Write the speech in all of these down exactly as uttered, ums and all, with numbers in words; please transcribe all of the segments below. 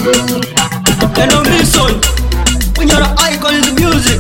Hello Mason, when you're an icon in the music.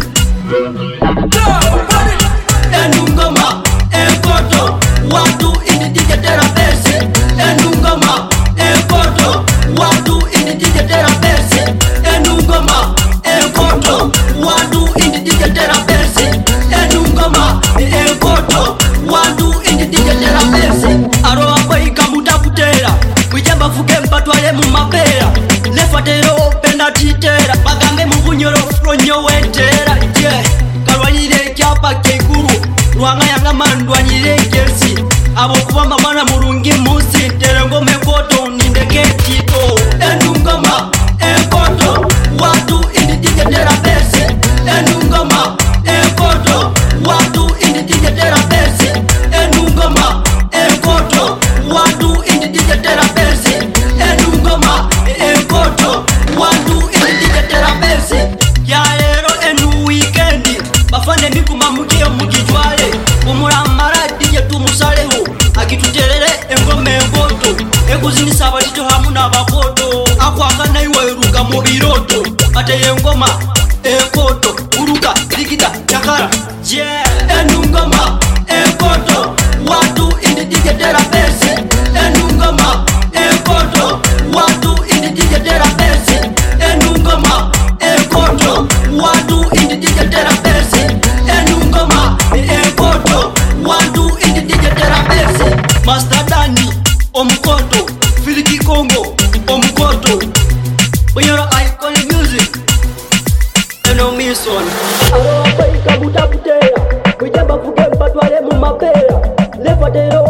Enungoma, Enkoto, watu in the digital base. Enungoma, Enkoto, watu in the digital base. Enungoma, Enkoto, watu in the digital base. Enungoma, Enkoto, watu in the digital base. Aro apai kamuta kutera, kujamba fuke mpatwale mu mapera. Lefatero penda titera, bagambe mubunyoro fronyo wetera. Yeah, kalwanire kyapa kekuru, ruanga yanga mandwanyire kesi. Abo kubamba mwana murungi musi, terengome koto nindeke tito. Enungoma, Enkoto, watu in the digital base. Enungoma, Enkoto, watu in the digital base. Enungoma, Enkoto, watu in the digital base. Enungoma, Enkoto, watu in the digital base. Ya lero enu weekendi, bafane mikuma mukio mukijwale. Umuramara dije tumusaleho, akitutelele engome enkoto. Ekuzinisa abalito hamu n'abakoto, akwagana iwe ruga mu biroto. Ate engoma enkoto, uruka ligita chakara. Yeah, enungoma enkoto, watu in the digital base. Enungoma enkoto, watu in the digital base. Enungoma enkoto, watu in the digital base. Enungoma enkoto, watu in the digital base. Master Dani omukoto, Filiki Kongo omukoto. When you're icon in music, Hello Mason. Aro apai kabuta kutera, kujamba fuke mpatwale mu mapera. Lefatero